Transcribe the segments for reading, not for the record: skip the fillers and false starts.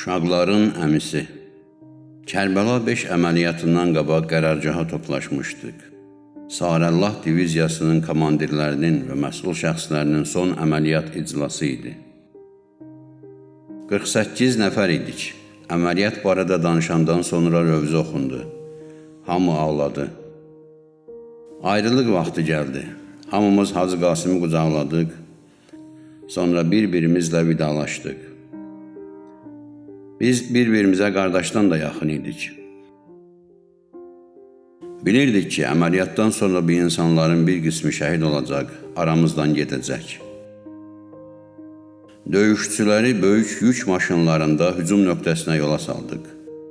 Uşaqların əmisi. Kərbəla 5 əməliyyatından qabaq qərargaha toplaşmışdıq. Sarəllah diviziyasının komandirlərinin və məsul şəxslərinin son əməliyyat iclası idi. 48 nəfər idik. Əməliyyat barədə danışandan sonra rövzə oxundu. Hamı ağladı. Ayrılıq vaxtı gəldi. Hamımız Hacı Qasımı qucaqladıq. Sonra bir-birimizlə vidalaşdıq. Biz bir-birimizə qardaşdan da yaxın idik. Bilirdik ki, əməliyyatdan sonra bir insanların bir qismi şəhid olacaq, aramızdan gedəcək. Döyüşçüləri böyük yük maşınlarında hücum nöqtəsinə yola saldıq.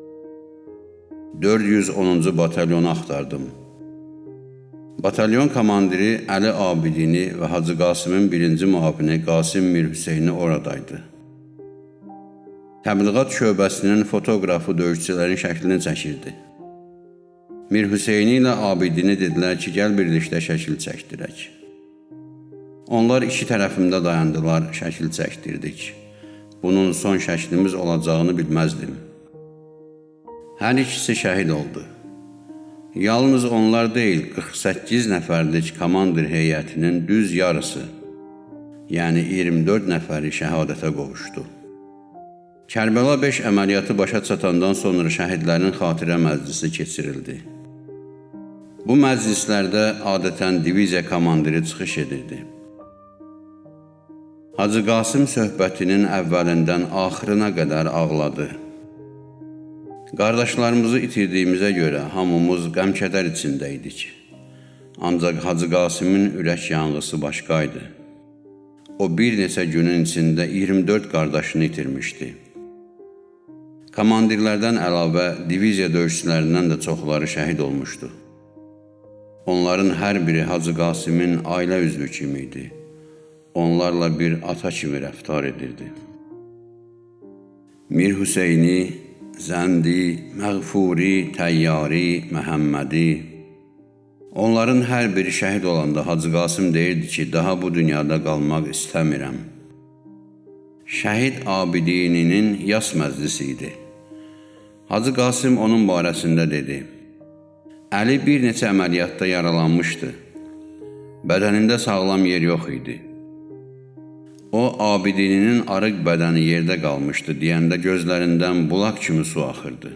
410-cu batalyonu axtardım. Batalyon komandiri Əli Abidini və Hacı Qasımın birinci müavini Qasim Mir Hüseyni oradaydı. Təbliğat şöbəsinin fotoqrafı döyüşçülərin şəklini çəkirdi. Mir Hüseyni ilə Abidini dedilər ki, gəl birlikdə şəkil çəkdirək. Onlar iki tərəfimdə dayandılar, şəkil çəkdirdik. Bunun son şəklimiz olacağını bilməzdim. Hər ikisi şəhid oldu. Yalnız onlar deyil, 48 nəfərlik komandir heyətinin düz yarısı, yəni 24 nəfəri şəhadətə qovuşdu. Kərbəla 5 əməliyyatı başa çatandan sonra şəhidlərin xatirə məclisi keçirildi. Bu məclislərdə adətən diviziya komandiri çıxış edirdi. Hacı Qasım söhbətinin əvvəlindən axırına qədər ağladı. Qardaşlarımızı itirdiyimizə görə hamımız qəm-kədər içində idik. Ancaq Hacı Qasımın ürək yanğısı başqaydı. O bir neçə günün içində 24 qardaşını itirmişdi. Komandirlərdən əlavə diviziya döyüşçülərindən də çoxları şəhid olmuşdu. Onların hər biri Hacı Qasımın ailə üzvü kimi idi. Onlarla bir ata kimi rəftar edirdi. Mir Hüseyni, Zəndi, Məğfuri, Təyyari, Məhəmmədi. Onların hər biri şəhid olanda Hacı Qasım deyirdi ki, daha bu dünyada qalmaq istəmirəm. Şəhid Abidininin yas məclisi idi. Hacı Qasım onun barəsində dedi. Əli bir neçə əməliyyatda yaralanmışdı. Bədənində sağlam yer yox idi. O, Abidininin arıq bədəni yerdə qalmışdı, deyəndə gözlərindən bulaq kimi su axırdı.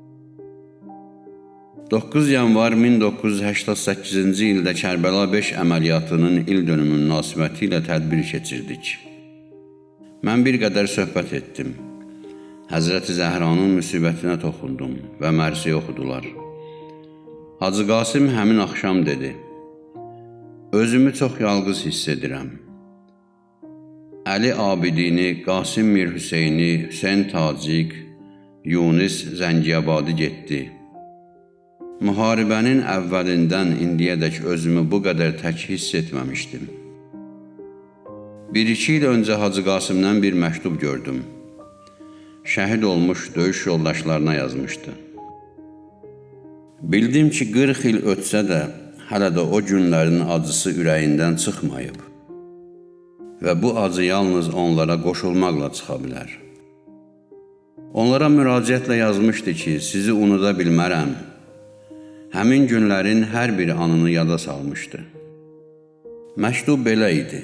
9 yanvar 1988-ci ildə Kərbəla 5 əməliyyatının il dönümü münasibəti ilə tədbir keçirdik. Mən bir qədər söhbət etdim. Həzrəti Zəhranın müsibətinə toxundum və mərsi oxudular. Hacı Qasım həmin axşam dedi, özümü çox yalqız hiss edirəm. Əli Abidini, Qasim Mir Hüseyni, Hüseyn Tacik, Yunis Zəngiyabadi getdi. Müharibənin əvvəlindən indiyədək özümü bu qədər tək hiss etməmişdim. 1-2 il öncə Hacı Qasımdan bir məktub gördüm. Şəhid olmuş döyüş yoldaşlarına yazmışdı. Bildim ki, 40 il ötsə də hələ də o günlərin acısı ürəyindən çıxmayıb və bu acı yalnız onlara qoşulmaqla çıxa bilər. Onlara müraciətlə yazmışdı ki, sizi unuda bilmərəm. Həmin günlərin hər bir anını yada salmışdı. Məktub belə idi.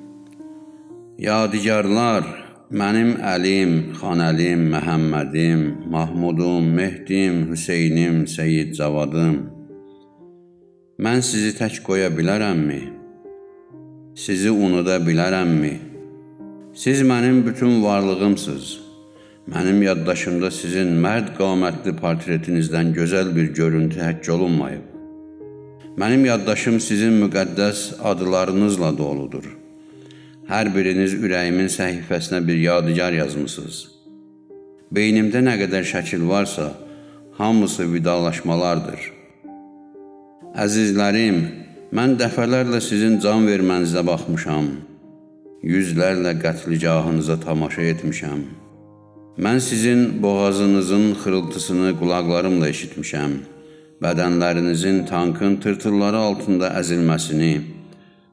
Yadigarlar, mənim Əlim, Xanəlim, Məhəmmədim, Mahmudum, Mehdim, Hüseynim, Seyyid Cavadım. Mən sizi tək qoya bilərəmmi? Sizi unuda bilərəmmi? Siz mənim bütün varlığımsınız. Mənim yaddaşımda sizin mərd qamətli portretinizdən gözəl bir görüntü həkk olunmayıb. Mənim yaddaşım sizin müqəddəs adlarınızla doludur. Hər biriniz ürəyimin səhifəsinə bir yadigar yazmısınız. Beynimdə nə qədər şəkil varsa, hamısı vidalaşmalardır. Əzizlərim, mən dəfələrlə sizin can vermənizə baxmışam. Yüzlərlə qətligahınıza tamaşa etmişəm. Mən sizin boğazınızın xırıltısını qulaqlarımla eşitmişəm. Bədənlərinizin tankın tırtılları altında əzilməsini,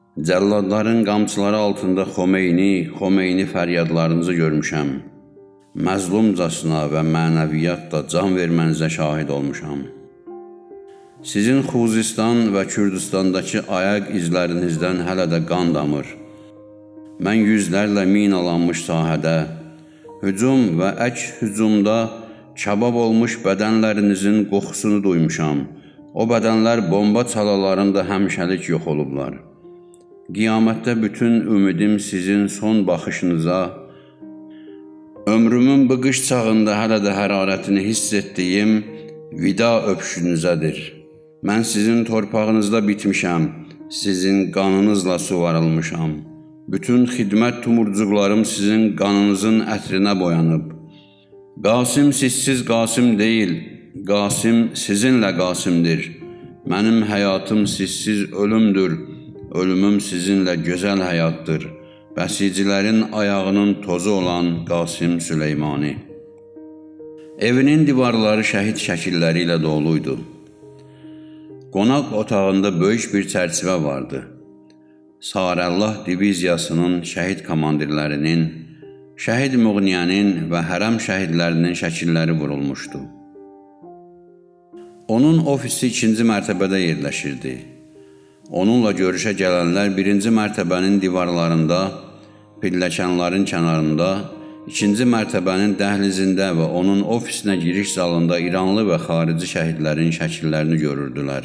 cəlladların qamçıları altında Xomeyni fəryadlarınızı görmüşəm. məzlumcasına və mənəviyyatla can vermənizə şahid olmuşam. Sizin Xuzistan və Kürdistandakı ayaq izlərinizdən hələ də qan damır. Mən yüzlərlə minalanmış sahədə, hücum və hücumda kabab olmuş bədənlərinizin qoxusunu duymuşam. O bədənlər bomba çalalarında həmişəlik yox olublar. Qiyamətdə bütün ümidim sizin son baxışınıza, ömrümün bu qış çağında hələ də hərarətini hiss etdiyim vida öpüşünüzədir. Mən sizin torpağınızda bitmişəm, sizin qanınızla suvarılmışam. Bütün xidmət tumurcuqlarım sizin qanınızın ətrinə boyanıb. Qasim sizsiz Qasim deyil, Qasim sizinlə Qasimdir. Mənim həyatım sizsiz ölümdür, ölümüm sizinlə gözəl həyatdır. Bəsicilərin ayağının tozu olan Qasim Süleymani. Evinin divarları şəhid şəkilləri ilə doluydu. Qonaq otağında böyük bir çərçivə vardı. Sarəllah diviziyasının şəhid komandirlərinin, şəhid Muğniyənin və hərəm şəhidlərinin şəkilləri vurulmuşdu. Onun ofisi 2-ci mərtəbədə yerləşirdi. Onunla görüşə gələnlər 1-ci mərtəbənin divarlarında, pilləkənlərin kənarında, 2-ci mərtəbənin dəhlizində və onun ofisinə giriş zalında İranlı və xarici şəhidlərin şəkillərini görürdülər.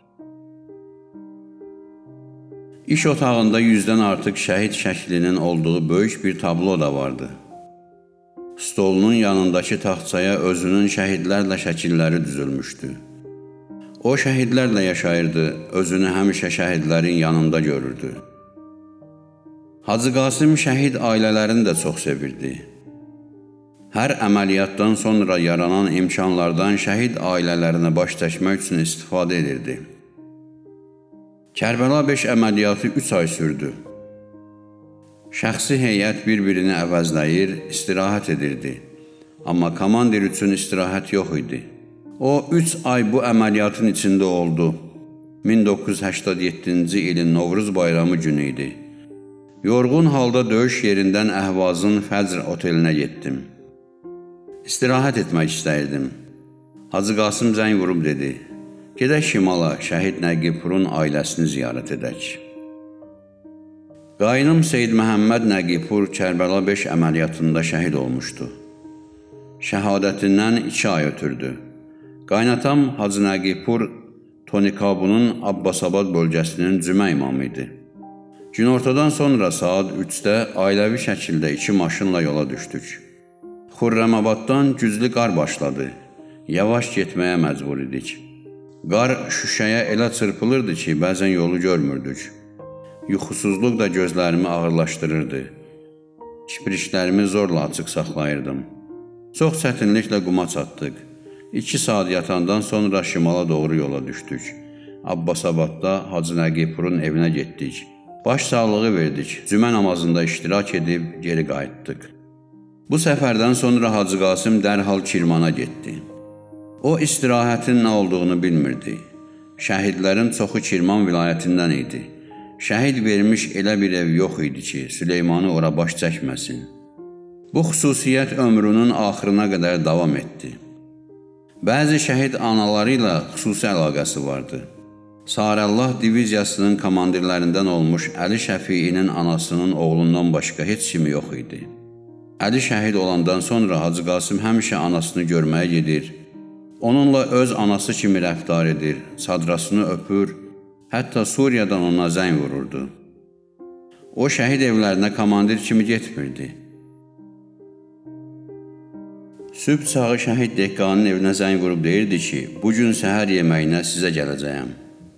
İş otağında 100-dən artıq şəhid şəklinin olduğu böyük bir tablo da vardı. Stolunun yanındakı taxtçaya özünün şəhidlərlə şəkilləri düzülmüşdü. O şəhidlərlə yaşayırdı, özünü həmişə şəhidlərin yanında görürdü. Hacı Qasim şəhid ailələrini də çox sevirdi. Hər əməliyyatdan sonra yaranan imkanlardan şəhid ailələrinə baş çəkmək üçün istifadə edirdi. Kərbəla 5 əməliyyatı 3 ay sürdü. Şəxsi heyət bir-birini əvəzləyir, istirahət edirdi. Amma komandir üçün istirahət yox idi. O 3 ay bu əməliyyatın içində oldu. 1987-ci ilin Novruz bayramı günü idi. Yorğun halda döyüş yerindən Əhvazın Fəcr otelinə getdim. İstirahət etmək istəyirdim. Hacı Qasım zəng vurub dedi: "Gedək şimala, şəhid Nəqipurun ailəsini ziyarət edək." Qaynım Seyyid Məhəmməd Nəqipur Kərbəla 5 əməliyyatında şəhid olmuşdu. Şəhadətindən 2 ay ötürdü. Qaynatam Hacı Nəqipur Tonikabunun Abbasabad bölgəsinin cümə imamı idi. Günortadan sonra saat 3-də ailəvi şəkildə 2 maşınla yola düşdük. Xurrəmabaddan güclü qar başladı. Yavaş getməyə məcbur idik. Qar şüşəyə elə çırpılırdı ki, bəzən yolu görmürdük. Yuxusuzluq da gözlərimi ağırlaşdırırdı. Kipriklərimi zorla açıq saxlayırdım. Çox çətinliklə quma çatdıq. 2 saat yatandan sonra şimala doğru yola düşdük. Abbasabadda Hacı Nəqipurun evinə getdik. Baş sağlığı verdik. Cümə namazında iştirak edib geri qayıtdıq. Bu səfərdən sonra Hacı Qasım dərhal Kirmana getdi. O istirahətin nə olduğunu bilmirdi. Şəhidlərin çoxu Kirman vilayətindən idi. Şəhid vermiş elə bir ev yox idi ki, Süleymanı ora baş çəkməsin. Bu xüsusiyyət ömrünün axırına qədər davam etdi. Bəzi şəhid anaları ilə xüsusi əlaqəsi vardı. Sarəllah diviziyasının komandirlərindən olmuş Əli Şəfiinin anasının oğlundan başqa heç kimi yox idi. Əli şəhid olandan sonra Hacı Qasım həmişə anasını görməyə gedir. Onunla öz anası kimi rəftar edir, çadrasını öpür, hətta Suriyadan ona zəng vururdu. O şəhid evlərinə komandir kimi getmirdi. Sübh çağı şəhid Dehqanın evinə zəng vurub deyirdi ki, bugün səhər yeməyinə sizə gələcəyəm.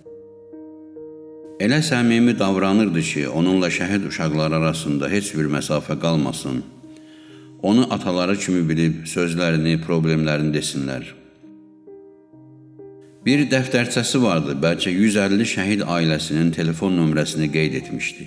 Elə səmimi davranırdı ki, onunla şəhid uşaqlar arasında heç bir məsafə qalmasın. Onu ataları kimi bilib sözlərini, problemlərini desinlər. Bir dəftərçəsi vardı, bəlkə 150 şəhid ailəsinin telefon nömrəsini qeyd etmişdi.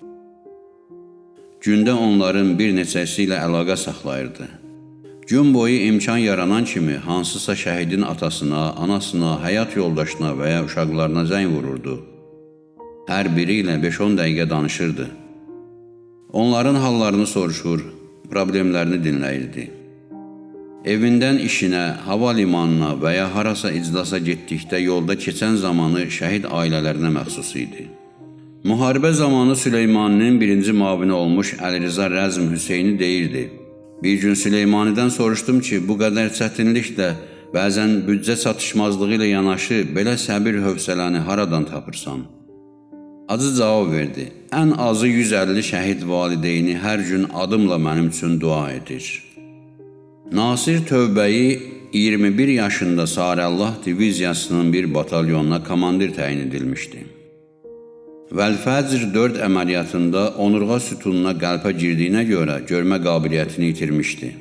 Gündə onların bir neçəsi ilə əlaqə saxlayırdı. Gün boyu imkan yaranan kimi hansısa şəhidin atasına, anasına, həyat yoldaşına və ya uşaqlarına zəng vururdu. Hər biri ilə 5-10 dəqiqə danışırdı. Onların hallarını soruşur, problemlərini dinləyirdi. Evindən işinə, hava limanına və ya harasa iclasa getdikdə yolda keçən zamanı şəhid ailələrinə məxsus idi. Müharibə zamanı Süleymaninin birinci mavini olmuş Əlirza Rəzm Hüseyni deyirdi. Bir gün Süleymanidən soruşdum ki, bu qədər çətinliklə, bəzən büdcə çatışmazlığı ilə yanaşı belə səbir hövsələni haradan tapırsan? Acı cavab verdi. Ən azı 150 şəhid valideyni hər gün adımla mənim üçün dua edir. Nasir Tövbəyi 21 yaşında Sarəllah diviziyasının bir batalyonuna komandir təyin edilmişdi. Vəl-Fəcr 4 əməliyyatında onurğa sütununa qəlpə girdiyinə görə görmə qabiliyyətini itirmişdi.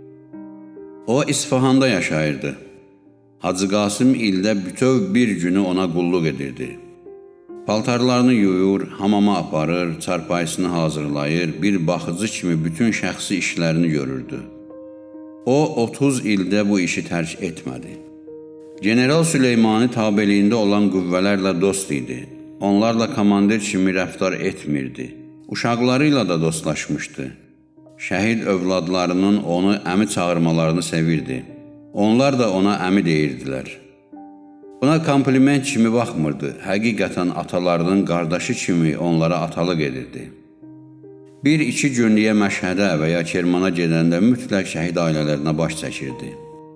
O, İsfahanda yaşayırdı. Hacı Qasım ildə bütöv bir günü ona qulluq edirdi. Paltarlarını yuyur, hamama aparır, çarpayısını hazırlayır, bir baxıcı kimi bütün şəxsi işlərini görürdü. O, 30 ildə bu işi tərk etmədi. General Süleymani tabeliyində olan qüvvələrlə dost idi. Onlarla komandir kimi rəftar etmirdi. Uşaqlarıyla da dostlaşmışdı. Şəhid övladlarının onu əmi çağırmalarını sevirdi. Onlar da ona əmi deyirdilər. Buna kompliment kimi baxmırdı. Həqiqətən atalarının qardaşı kimi onlara atalıq edirdi. 1-2 günlüyə Məşhədə və ya Kermana gedəndə mütləq şəhid ailələrinə baş çəkirdi.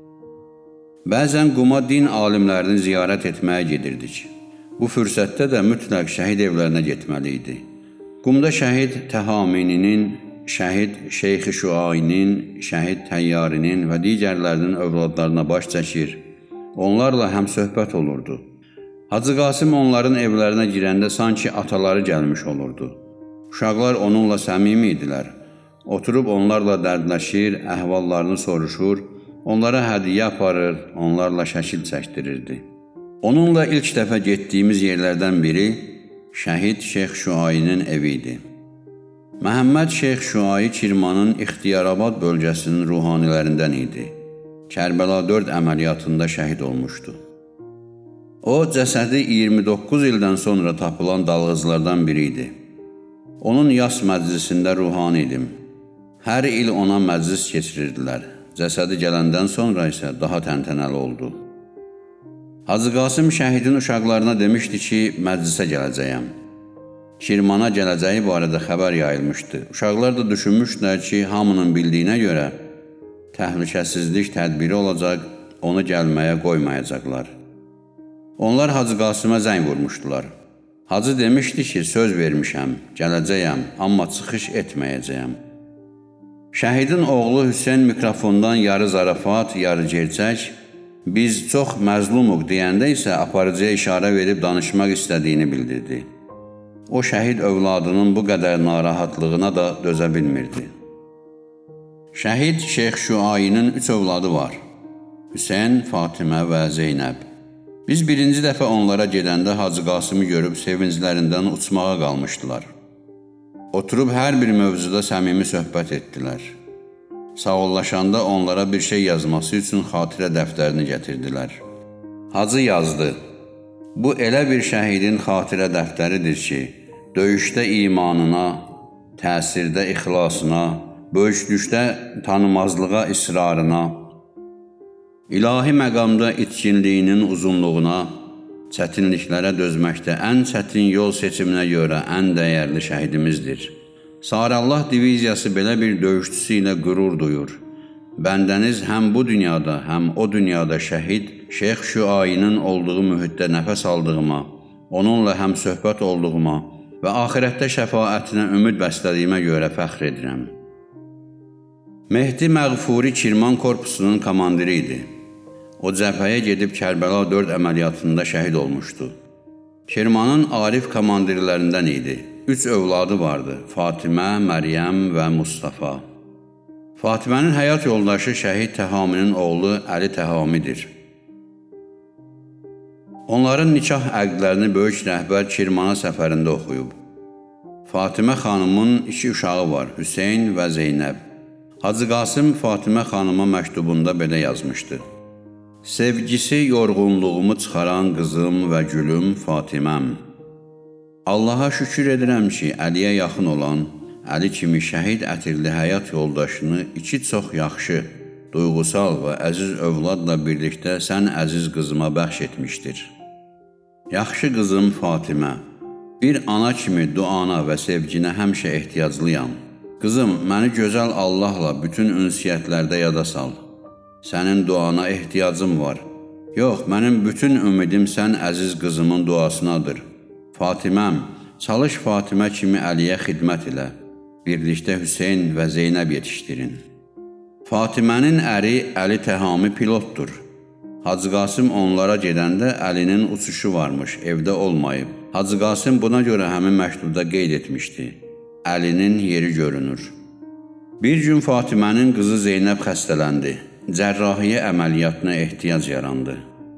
Bəzən Quma din alimlərini ziyarət etməyə gedirdik. Bu fürsətdə də mütləq şəhid evlərinə getməli idi. Qumda şəhid Təhamininin, şəhid Şeyx-i Şuayinin, şəhid Təyyarinin və digərlərinin övladlarına baş çəkir, onlarla həmsöhbət olurdu. Hacı Qasım onların evlərinə girəndə sanki ataları gəlmiş olurdu. Uşaqlar onunla səmimi idilər. Oturub onlarla dərdləşir, əhvallarını soruşur, onlara hədiyyə aparır, onlarla şəkil çəkdirirdi. Onunla ilk dəfə getdiyimiz yerlərdən biri şəhid Şeyx Şuayinin evi idi. Məhəmməd Şeyx Şuayi Kirmanın İxtiyarabad bölgəsinin ruhanilərindən idi. Kərbəla 4 əməliyyatında şəhid olmuşdu. O, cəsədi 29 ildən sonra tapılan dalğızlardan biri idi. Onun yas məclisində ruhani idim. Hər il ona məclis keçirirdilər. Cəsədi gələndən sonra isə daha təntənəli oldu. Hacı Qasım şəhidin uşaqlarına demişdi ki, məclisə gələcəyəm. Kirmana gələcəyi barədə xəbər yayılmışdı. Uşaqlar da düşünmüşdülər ki, hamının bildiyinə görə təhlükəsizlik tədbiri olacaq, onu gəlməyə qoymayacaqlar. Onlar Hacı Qasıma zəng vurmuşdular. Hacı demişdi ki, söz vermişəm, gələcəyəm, amma çıxış etməyəcəyəm. Şəhidin oğlu Hüseyn mikrofondan yarı zarafat, yarı gerçək, biz çox məzlumuq deyəndə isə aparıcıya işarə verib danışmaq istədiyini bildirdi. O, şəhid övladının bu qədər narahatlığına da dözə bilmirdi. Şəhid Şeyx Şuayinin 3 övladı var. Hüseyn, Fatimə və Zeynəb. Biz birinci dəfə onlara gedəndə Hacı Qasımı görüb sevinclərindən uçmağa qalmışdılar. Oturub hər bir mövzuda səmimi söhbət etdilər. Sağollaşanda onlara bir şey yazması üçün xatirə dəftərini gətirdilər. Hacı yazdı. Bu elə bir şəhidin xatirə dəftəridir ki, döyüşdə imanına, təsirdə ixlasına, böyüklükdə tanımazlığa israrına, İlahi məqamda itkinliyinin uzunluğuna, çətinliklərə dözməkdə ən çətin yol seçiminə görə ən dəyərli şəhidimizdir. Sarəllah diviziyası belə bir döyüşçüsü ilə qürur duyur. Bəndəniz həm bu dünyada, həm o dünyada şəhid Şeyx Şuayinin olduğu mühitdə nəfəs aldığıma, onunla həm söhbət olduğuma və axirətdə şəfaətinə ümid bəslədiyimə görə fəxr edirəm. Mehdi Məğfuri Kirman korpusunun komandiri idi. O, cəbhəyə gedib Kərbəla 4 əməliyyatında şəhid olmuşdu. Kirmanın arif komandirlərindən idi. 3 övladı vardı, Fatimə, Məryəm və Mustafa. Fatimənin həyat yoldaşı şəhid Təhaminin oğlu Əli Təhamidir. Onların nikah əqdlərini böyük rəhbər Kirmana səfərində oxuyub. Fatimə xanımın 2 uşağı var, Hüseyn və Zeynəb. Hacı Qasım Fatimə xanıma məktubunda belə yazmışdı. Sevgisi yorğunluğumu çıxaran qızım və gülüm Fatiməm. Allaha şükür edirəm ki, Əliyə yaxın olan, Əli kimi şəhid ətirli həyat yoldaşını 2 çox yaxşı, duyğusal və əziz övladla birlikdə sən əziz qızıma bəxş etmişdir. Yaxşı qızım Fatimə, bir ana kimi duana və sevginə həmişə ehtiyaclıyam. Qızım, məni gözəl Allahla bütün ünsiyyətlərdə yada sal. Sənin duana ehtiyacım var. Yox, mənim bütün ümidim sən əziz qızımın duasınadır. Fatiməm, çalış Fatimə kimi Əliyə xidmət ilə. Birlikdə Hüseyn və Zeynəb yetişdirin. Fatimənin əri Əli Təhami pilotdur. Hacı Qasım onlara gedəndə Əlinin uçuşu varmış, evdə olmayıb. Hacı Qasım buna görə həmin məktubda qeyd etmişdi. Əlinin yeri görünür. Bir gün Fatimənin qızı Zeynəb xəstələndi. Cərrahiyyə əməliyyatına ehtiyac yarandı.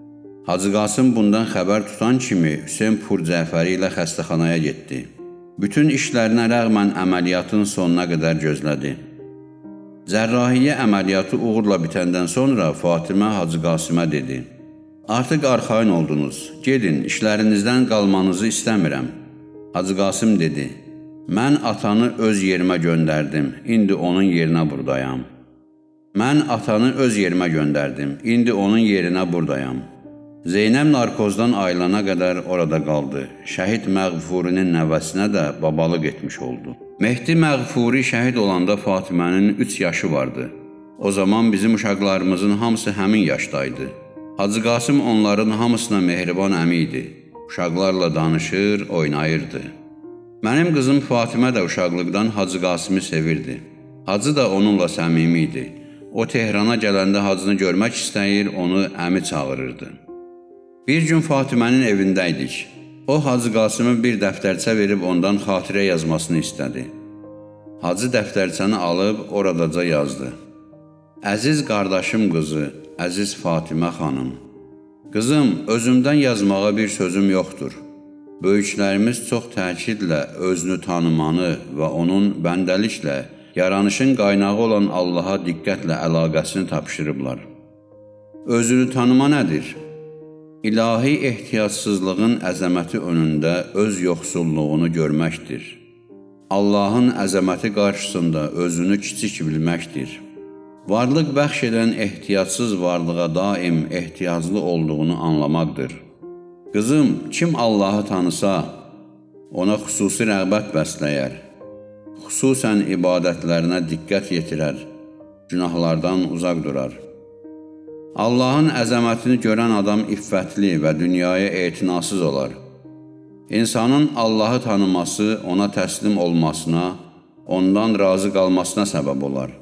Hacı Qasım bundan xəbər tutan kimi Hüseyn Purcəfəri ilə xəstəxanaya getdi. Bütün işlərinə rəğmən əməliyyatın sonuna qədər gözlədi. Cərrahiyyə əməliyyatı uğurla bitəndən sonra Fatimə Hacı Qasımə dedi: "Artıq arxayın oldunuz, gedin, işlərinizdən qalmanızı istəmirəm." Hacı Qasım dedi: "Mən atanı öz yerimə göndərdim, indi onun yerinə buradayam. Mən atanı öz yerimə göndərdim, indi onun yerinə buradayam." Zeynəb narkozdan ayılana qədər orada qaldı. Şəhid Məğfurinin nəvəsinə də babalıq etmiş oldu. Mehdi Məğfuri şəhid olanda Fatimənin 3 yaşı vardı. O zaman bizim uşaqlarımızın hamısı həmin yaşdaydı. Hacı Qasım onların hamısına mehriban əmi idi. Uşaqlarla danışır, oynayırdı. Mənim qızım Fatimə də uşaqlıqdan Hacı Qasımı sevirdi. Hacı da onunla səmimi idi. O Tehrana gələndə Hacını görmək istəyir, onu əmi çağırırdı. Bir gün Fatimənin evindəydik. O, Hacı Qasımı bir dəftərçə verib ondan xatirə yazmasını istədi. Hacı dəftərçəni alıb oradaca yazdı: "Əziz qardaşım qızı, əziz Fatimə xanım. Qızım, özümdən yazmağa bir sözüm yoxdur. Böyüklərimiz çox təkidlə özünü tanımanı və onun bəndəliklə, yaranışın qaynağı olan Allaha diqqətlə əlaqəsini tapşırıblar. Özünü tanıma nədir? İlahi ehtiyacsızlığın əzəməti önündə öz yoxsulluğunu görməkdir. Allahın əzəməti qarşısında özünü kiçik bilməkdir. Varlıq bəxş edən ehtiyacsız varlığa daim ehtiyaclı olduğunu anlamaqdır. Qızım, kim Allahı tanısa, ona xüsusi rəğbət bəsləyər, xüsusən ibadətlərinə diqqət yetirər, günahlardan uzaq durar. Allahın əzəmətini görən adam iffətli və dünyaya etinasız olar. İnsanın Allahı tanıması ona təslim olmasına, ondan razı qalmasına səbəb olar.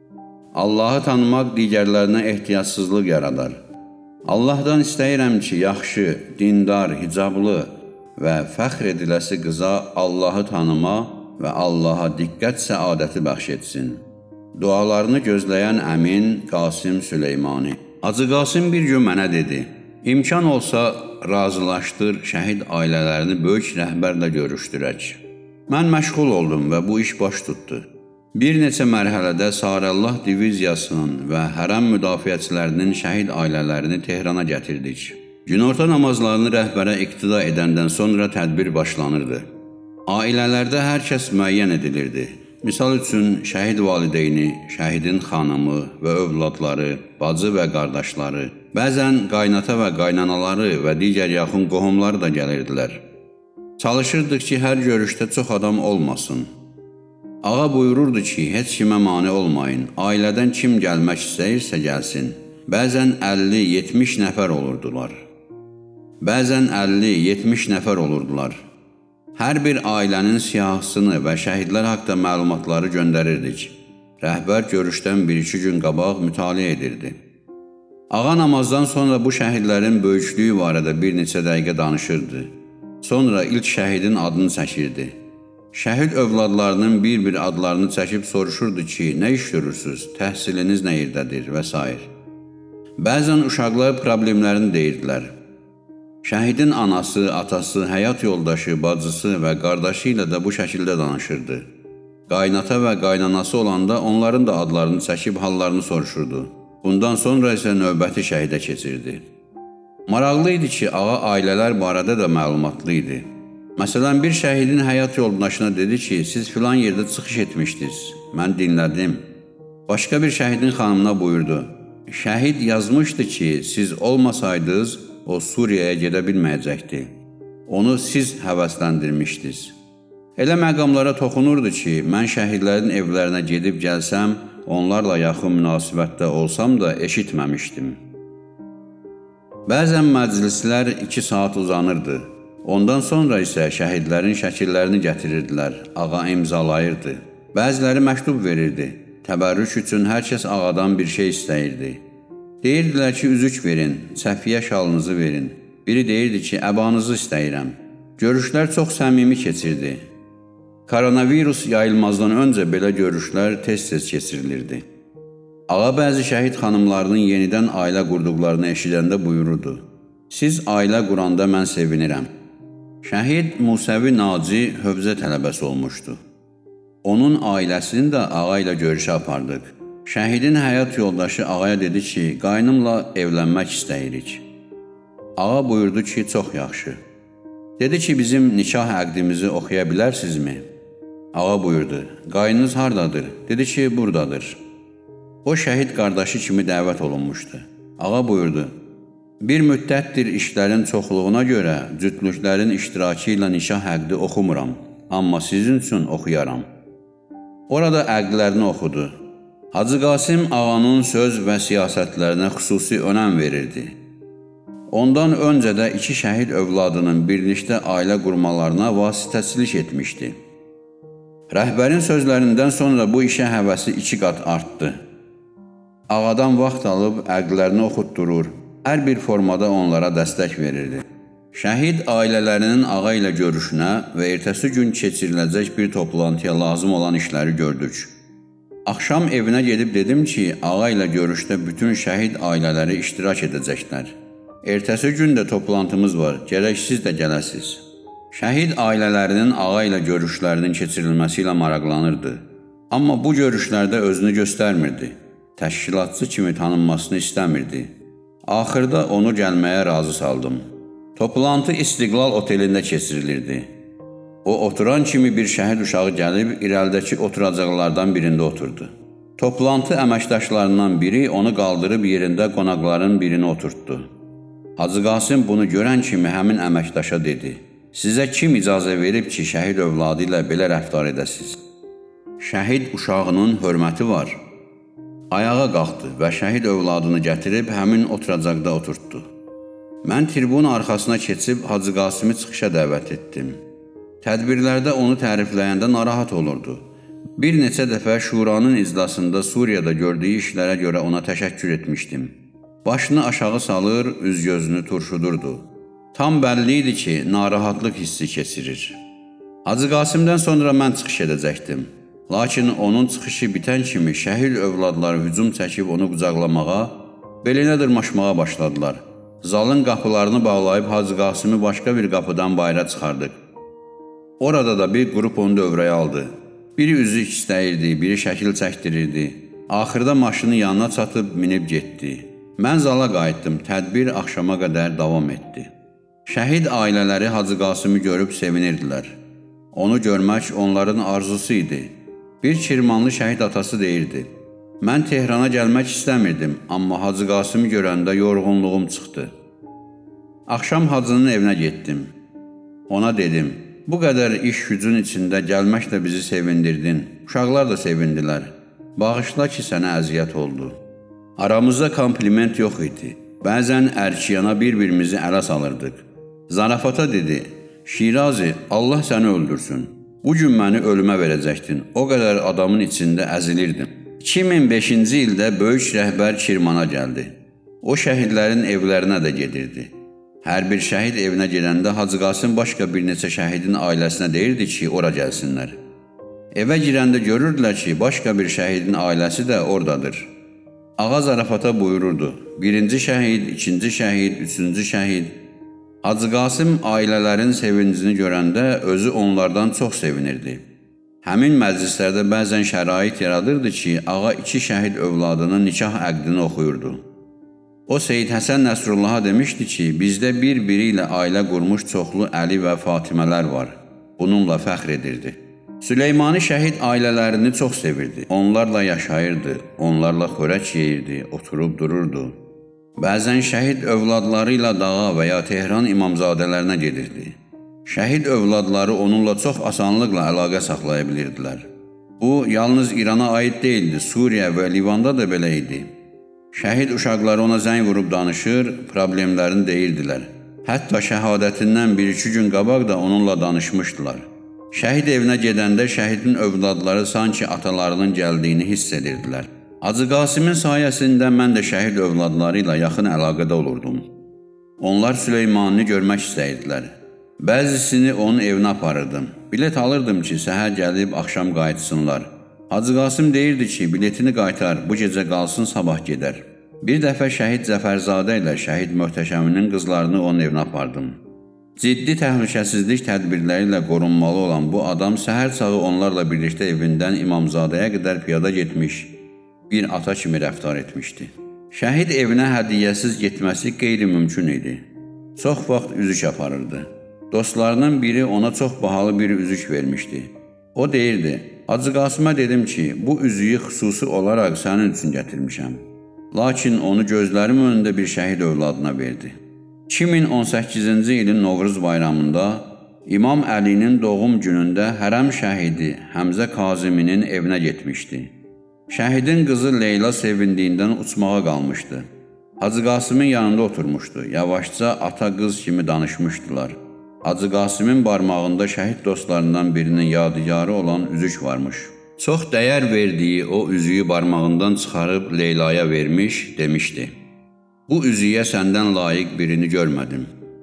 Allahı tanımaq digərlərinə ehtiyacsızlıq yaradar. Allahdan istəyirəm ki, yaxşı, dindar, hicablı və fəxr ediləsi qıza Allahı tanıma və Allaha diqqət səadəti bəxş etsin. Dualarını gözləyən əmin Qasım Süleymani. Hacı Qasım bir gün mənə dedi: "İmkan olsa razılaşdır, şəhid ailələrini böyük rəhbərlə görüşdürək." Mən məşğul oldum və bu iş baş tutdu. Bir neçə mərhələdə Sarəllah diviziyasının və hərəm müdafiəçilərinin şəhid ailələrini Tehrana gətirdik. Günorta namazlarını rəhbərə iqtida edəndən sonra tədbir başlanırdı. Ailələrdə hər kəs müəyyən edilirdi. Misal üçün, şəhid valideyni, şəhidin xanımı və övladları, bacı və qardaşları, bəzən qaynata və qaynanaları və digər yaxın qohumları da gəlirdilər. Çalışırdıq ki, hər görüşdə çox adam olmasın. Ağa buyururdu ki, heç kimə mane olmayın, ailədən kim gəlmək istəyirsə gəlsin. Bəzən 50-70 nəfər olurdular. Hər bir ailənin siyahısını və şəhidlər haqda məlumatları göndərirdik. Rəhbər görüşdən 1-2 gün qabaq mütaliə edirdi. Ağa namazdan sonra bu şəhidlərin böyüklüyü barədə bir neçə dəqiqə danışırdı. Sonra ilk şəhidin adını çəkirdi. Şəhid övladlarının bir-bir adlarını çəkib soruşurdu ki, nə iş görürsünüz, təhsiliniz nə yerdədir və s. Bəzən uşaqlar problemlərini deyirdilər. Şəhidin anası, atası, həyat yoldaşı, bacısı və qardaşı ilə də bu şəkildə danışırdı. Qaynata və qaynanası olanda onların da adlarını çəkib hallarını soruşurdu. Bundan sonra isə növbəti şəhidə keçirdi. Maraqlı idi ki, ağa ailələr barədə də məlumatlı idi. Məsələn, bir şəhidin həyat yoldaşına dedi ki, siz filan yerdə çıxış etmişdiniz. Mən dinlədim. Başqa bir şəhidin xanımına buyurdu. Şəhid yazmışdı ki, siz olmasaydınız, o Suriyaya gedə bilməyəcəkdi. Onu siz həvəsləndirmişdiniz. Elə məqamlara toxunurdu ki, mən şəhidlərin evlərinə gedib gəlsəm, onlarla yaxın münasibətdə olsam da eşitməmişdim. Bəzən məclislər 2 saat uzanırdı. Ondan sonra isə şəhidlərin şəkillərini gətirirdilər, ağa imzalayırdı. Bəziləri məktub verirdi. Təbərrük üçün hər kəs ağadan bir şey istəyirdi. Deyirdilər ki, üzük verin, səfiyyə şalınızı verin. Biri deyirdi ki, əbanızı istəyirəm. Görüşlər çox səmimi keçirdi. Koronavirus yayılmazdan öncə belə görüşlər tez-tez keçirilirdi. Ağa bəzi şəhid xanımlarının yenidən ailə qurduqlarını eşidəndə buyururdu. Siz ailə quranda mən sevinirəm. Şəhid Musəvi Naci Hövzə tələbəsi olmuşdu. Onun ailəsini də ağa ilə görüşə apardıq. Şəhidin həyat yoldaşı ağaya dedi ki, qaynımla evlənmək istəyirik. Ağa buyurdu ki, çox yaxşı. Dedi ki, bizim nikah əqdimizi oxuya bilərsinizmi? Ağa buyurdu, qaynınız hardadır? Dedi ki, buradadır. O şəhid qardaşı kimi dəvət olunmuşdu. Ağa buyurdu, bir müddətdir işlərin çoxluğuna görə cütlüklərin iştirakı ilə nikah əqdi oxumuram, amma sizin üçün oxuyaram. Orada əqdlərini oxudu. Hacı Qasım ağanın söz və siyasətlərinə xüsusi önəm verirdi. Ondan öncə də 2 şəhid övladının birlikdə ailə qurmalarına vasitəçilik etmişdi. Rəhbərin sözlərindən sonra bu işə həvəsi 2 qat artdı. Ağadan vaxt alıb əqdlərini oxutdurur, hər bir formada onlara dəstək verirdi. Şəhid ailələrinin ağa ilə görüşünə və ertəsi gün keçiriləcək bir toplantıya lazım olan işləri gördük. Axşam evinə gedib dedim ki, ağa ilə görüşdə bütün şəhid ailələri iştirak edəcəklər. Ertəsi gün də toplantımız var, gərək siz də gələsiz. Şəhid ailələrinin ağa ilə görüşlərinin keçirilməsi ilə maraqlanırdı. Amma bu görüşlərdə özünü göstərmirdi. Təşkilatçı kimi tanınmasını istəmirdi. Axırda onu gəlməyə razı saldım. Toplantı İstiqlal otelində keçirilirdi. O oturan kimi bir şəhid uşağı gəlib irəlidəki oturacaqlardan birində oturdu. Toplantı əməkdaşlarından biri onu qaldırıb yerində qonaqların birini oturtdu. Hacı Qasım bunu görən kimi həmin əməkdaşa dedi, sizə kim icazə verib ki, şəhid övladı ilə belə rəftar edəsiz? Şəhid uşağının hörməti var. Ayağa qalxdı və şəhid övladını gətirib həmin oturacaqda oturtdu. Mən tribun arxasına keçib Hacı Qasımı çıxışa dəvət etdim. Tədbirlərdə onu tərifləyəndə narahat olurdu. Bir neçə dəfə şuranın iclasında Suriyada gördüyü işlərə görə ona təşəkkür etmişdim. Başını aşağı salır, üz-gözünü turşudurdu. Tam bəlli idi ki, narahatlıq hissi keçirir. Hacı Qasımdan sonra mən çıxış edəcəkdim. Lakin onun çıxışı bitən kimi şəhid övladları hücum çəkib onu qucaqlamağa, belinə dırmaşmağa başladılar. Zalın qapılarını bağlayıb Hacı Qasımı başqa bir qapıdan bayıra çıxardıq. Orada da bir qrup onu dövrəyə aldı. Biri üzük istəyirdi, biri şəkil çəkdirirdi. Axırda maşını yanına çatıb minib getdi. Mən zala qayıtdım, tədbir axşama qədər davam etdi. Şəhid ailələri Hacı Qasımı görüb sevinirdilər. Onu görmək onların arzusu idi. Bir Kirmanlı şəhid atası deyirdi. Mən Tehrana gəlmək istəmirdim, amma Hacı Qasımı görəndə yorğunluğum çıxdı. Axşam Hacının evinə getdim. Ona dedim, bu qədər iş gücün içində gəlməklə bizi sevindirdin, uşaqlar da sevindilər. Bağışla ki, sənə əziyyət oldu. Aramızda kompliment yox idi. Bəzən ərkiyana bir-birimizi ələ salırdıq. Zarafata dedi, Şirazi, Allah səni öldürsün. Bugün məni ölümə verəcəkdin, o qədər adamın içində əzilirdim. 2005-ci ildə böyük rəhbər Kirmana gəldi. O şəhidlərin evlərinə də gedirdi. Hər bir şəhid evinə gedəndə Hacı Qasım başqa bir neçə şəhidin ailəsinə deyirdi ki, ora gəlsinlər. Evə girəndə görürdülər ki, başqa bir şəhidin ailəsi də oradadır. Ağa zarafata buyururdu, 1-ci şəhid, 2-ci şəhid, 3-cü şəhid. Hacı Qasım ailələrin sevincini görəndə özü onlardan çox sevinirdi. Həmin məclislərdə bəzən şərait yaradırdı ki, ağa 2 şəhid övladının nikah əqdini oxuyurdu. O Seyyid Həsən Nəsrullaha demişdi ki, bizdə bir-biri ilə ailə qurmuş çoxlu Əli və Fatimələr var. Bununla fəxr edirdi. Süleymani şəhid ailələrini çox sevirdi. Onlarla yaşayırdı, onlarla xörək yeyirdi, oturub dururdu. Bəzən şəhid övladları ilə dağa və ya Tehran imamzadələrinə gedirdi. Şəhid övladları onunla çox asanlıqla əlaqə saxlaya bilirdilər. Bu, yalnız İrana aid deyildi, Suriya və Livanda da belə idi. Şəhid uşaqları ona zəng vurub danışır, problemlərini deyirdilər. Hətta şəhadətindən 1-2 gün qabaq da onunla danışmışdılar. Şəhid evinə gedəndə şəhidin övladları sanki atalarının gəldiyini hiss edirdilər. Hacı Qasimin sayəsində mən də şəhid övladları ilə yaxın əlaqədə olurdum. Onlar Süleymanını görmək istəyirdilər. Bəzisini onun evinə aparırdım. Bilet alırdım ki, səhər gəlib axşam qayıtsınlar. Hacı Qasım deyirdi ki, biletini qaytar, bu gecə qalsın, sabah gedər. Bir dəfə şəhid Zəfərzadə ilə şəhid Möhtəşəminin qızlarını onun evinə apardım. Ciddi təhlükəsizlik tədbirləri ilə qorunmalı olan bu adam səhər çağı onlarla birlikdə evindən İmamzadəyə qədər piyada getmiş, bir ata kimi rəftar etmişdi. Şəhid evinə hədiyyəsiz getməsi qeyri-mümkün idi. Çox vaxt üzük aparırdı. Dostlarının biri ona çox bahalı bir üzük vermişdi. O deyirdi, Hacı Qasım'a dedim ki, bu üzüyü xüsusi olaraq sənin üçün gətirmişəm. Lakin onu gözlərim önündə bir şəhid övladına verdi. 2018-ci ilin Novruz bayramında İmam Əlinin doğum günündə hərəm şəhidi Həmzə Kaziminin evinə getmişdi. Şəhidin qızı Leyla sevindiyindən uçmağa qalmışdı. Hacı Qasımın yanında oturmuşdu. Yavaşca ata-qız kimi danışmışdılar. Hacı Qasımın barmağında şəhid dostlarından birinin yadigarı olan üzük varmış. Çox dəyər verdiyi o üzüyü barmağından çıxarıb Leylaya vermiş, demişdi. Bu üzüyə səndən layiq birini görmədim.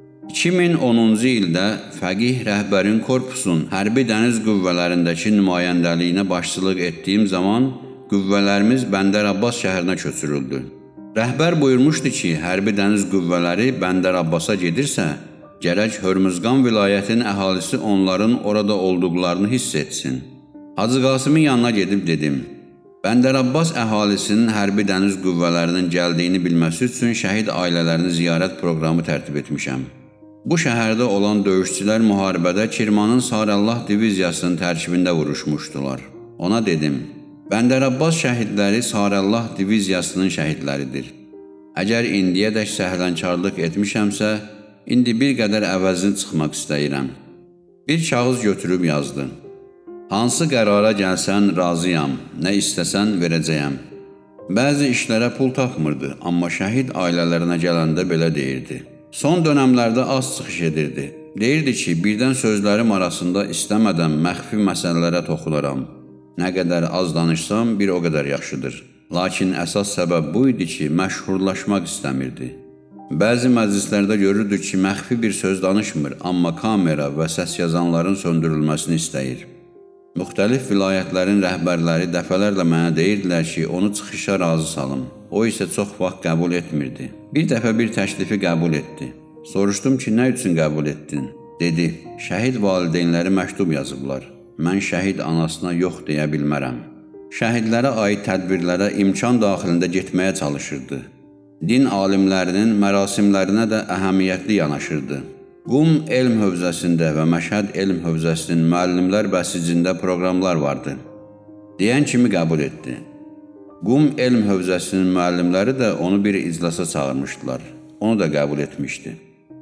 2010-cu ildə fəqih rəhbərin korpusun hərbi dəniz qüvvələrindəki nümayəndəliyinə başçılıq etdiyim zaman qüvvələrimiz Bəndər Abbas şəhərinə köçürüldü. Rəhbər buyurmuşdu ki, hərbi dəniz qüvvələri Bəndər Abbasa gedirsə, gərək Hörmüzqan vilayətinin əhalisi onların orada olduqlarını hiss etsin. Hacı Qasımın yanına gedib dedim, Bəndər Abbas əhalisinin hərbi dəniz qüvvələrinin gəldiyini bilməsi üçün şəhid ailələrini ziyarət proqramı tərtib etmişəm. Bu şəhərdə olan döyüşçülər müharibədə Kirmanın Sarəllah diviziyasının tərkibində vuruşmuşdular. Ona dedim, Bəndər Abbas şəhidləri Sarəllah diviziyasının şəhidləridir. Əgər indiyədək səhlənkarlıq etmişəmsə, indi bir qədər əvəzini çıxmaq istəyirəm. Bir kağız götürüb yazdı. Hansı qərara gəlsən razıyam, nə istəsən verəcəyəm. Bəzi işlərə pul tapmırdı, amma şəhid ailələrinə gələndə belə deyirdi. Son dönəmlərdə az çıxış edirdi. Deyirdi ki, birdən sözlərim arasında istəmədən məxfi məsələlərə toxunaram. Nə qədər az danışsam, bir o qədər yaxşıdır. Lakin əsas səbəb bu idi ki, məşhurlaşmaq istəmirdi. Bəzi məclislərdə görürdük ki, məxfi bir söz danışmır, amma kamera və səs yazanların söndürülməsini istəyir. Müxtəlif vilayətlərin rəhbərləri dəfələrlə mənə deyirdilər ki, onu çıxışa razı salım. O isə çox vaxt qəbul etmirdi. Bir dəfə bir təklifi qəbul etdi. Soruşdum ki, nə üçün qəbul etdin? Dedi, şəhid valideynləri məktub yazıblar. Mən şəhid anasına yox deyə bilmərəm. Şəhidlərə aid tədbirlərə imkan daxilində getməyə çalışırdı. Din alimlərinin mərasimlərinə də əhəmiyyətli yanaşırdı. Qum elm hövzəsində və Məşhəd elm hövzəsinin müəllimlər bəsicində proqramlar vardı. Deyən kimi qəbul etdi. Qum elm hövzəsinin müəllimləri də onu bir iclasa çağırmışdılar. Onu da qəbul etmişdi.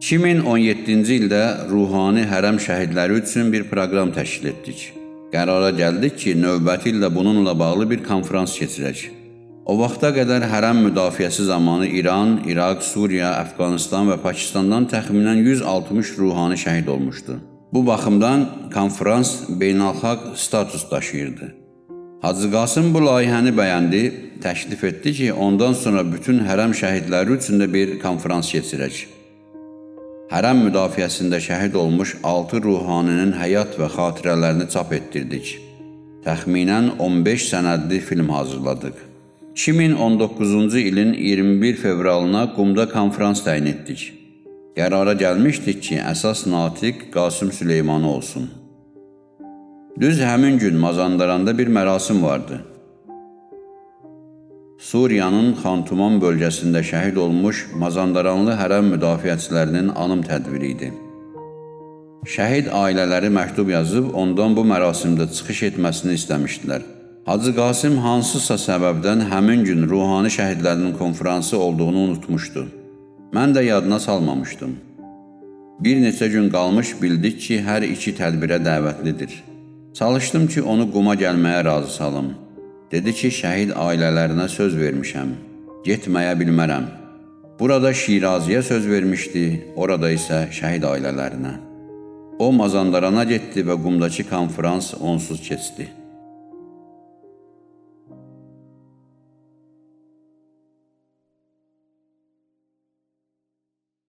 2017-ci ildə ruhani hərəm şəhidləri üçün bir proqram təşkil etdik. Qərara gəldik ki, növbəti ildə bununla bağlı bir konferans keçirək. O vaxta qədər hərəm müdafiəsi zamanı İran, İraq, Suriya, Əfqanistan və Pakistandan təxminən 160 ruhani şəhid olmuşdu. Bu baxımdan konferans beynəlxalq status daşıyırdı. Hacı Qasım bu layihəni bəyəndi, təklif etdi ki, ondan sonra bütün hərəm şəhidləri üçün də bir konferans keçirək. Hərəm müdafiəsində şəhid olmuş 6 ruhaninin həyat və xatirələrini çap etdirdik. Təxminən 15 sənədli film hazırladıq. 2019-cu ilin 21 fevralına Qumda konferans təyin etdik. Qərara gəlmişdik ki, əsas natiq Qasım Süleymanı olsun. Düz həmin gün Mazandaranda bir mərasim vardı. Suriyanın Xantuman bölgəsində şəhid olmuş Mazandaranlı hərəm müdafiəçilərinin anım tədbiri idi. Şəhid ailələri məktub yazıb ondan bu mərasimdə çıxış etməsini istəmişdilər. Hacı Qasım hansısa səbəbdən həmin gün ruhani şəhidlərinin konfransı olduğunu unutmuşdu. Mən də yadına salmamışdım. Bir neçə gün qalmış bildik ki, hər iki tədbirə dəvətlidir. Çalışdım ki, onu Quma gəlməyə razı salım. Dedi ki, şəhid ailələrinə söz vermişəm, getməyə bilmərəm. Burada Şiraziyə söz vermişdi, orada isə şəhid ailələrinə. O Mazandarana getdi və Qumdakı konfrans onsuz keçdi.